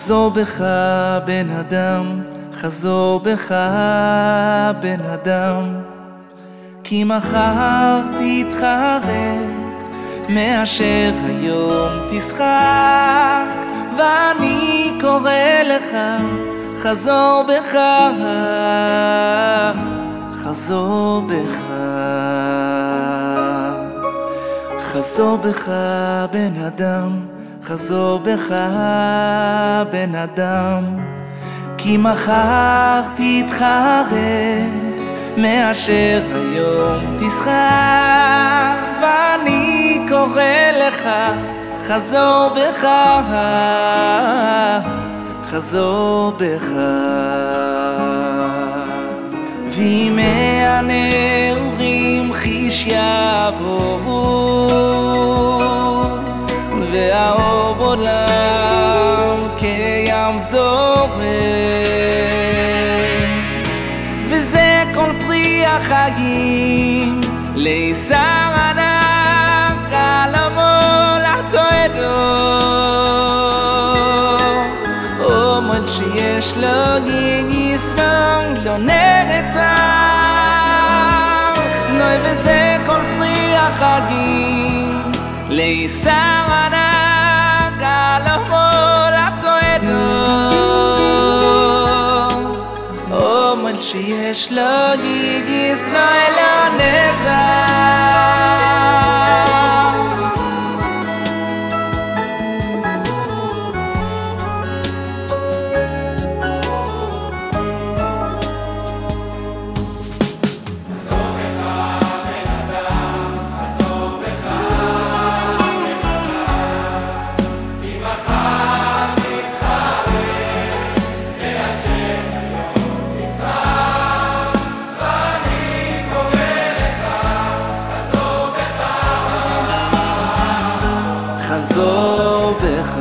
חזור בך בן אדם, חזור בך בן אדם, כי מחר תתחרט מאשר היום תשחק, ואני קורא לך חזור בך, חזור בך, חזור בך בן אדם, חזור בך בן אדם, כי מחר תתחרט מאשר היום תשחק, ואני קורא לך חזור בך, חזור בך. וימי הנעורים חיש יעברו, והאור בעולם כים זורם, וזה כל פרי החיים לישר ענק על המולך תועדו, אומן שיש לו גיסרון לא נרצח, נוי וזה כל פרי החיים לישר ענק על המולך תועדו, אומן שיש לו גיסרון לא נרצח. חזור בך,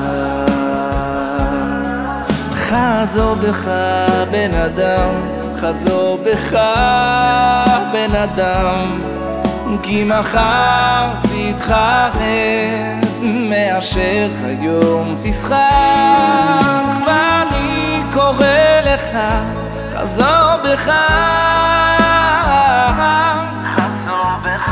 חזור בך בן אדם, חזור בך בן אדם, כי מחר תתחרט מאשר היום תשחק, ואני קורא לך חזור בך, חזור בך.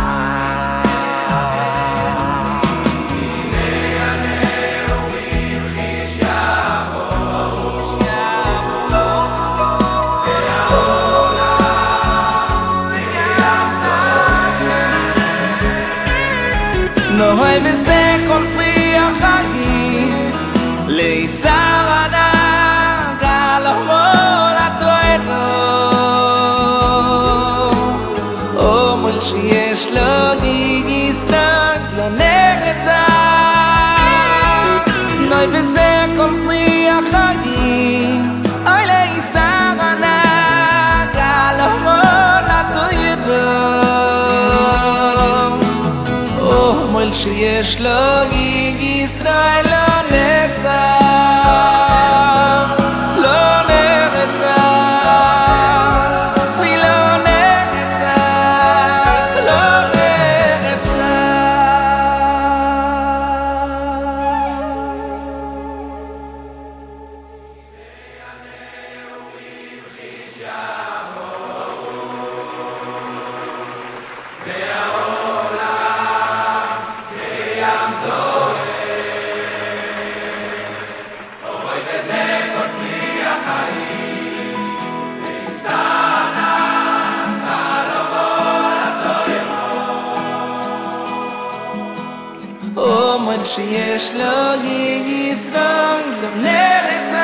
נוי וזה כל פרי החיים לישר ענק על המולך תועדו, אומן שיש לו גיסרון לא נרצח, נוי וזה כל פרי החיים אוי לישר ענק על המולך תועדו, אומן שיש לו גיסרון לא נרצח, לא נרצח, לא נרצח, לא נרצח. אומן שיש לו גיסרון לא נרצח,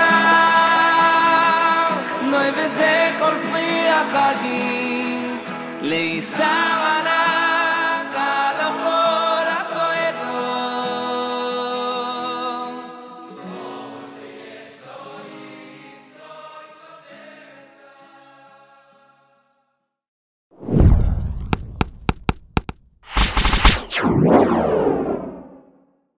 נוי וזה כל פרי החיים לישר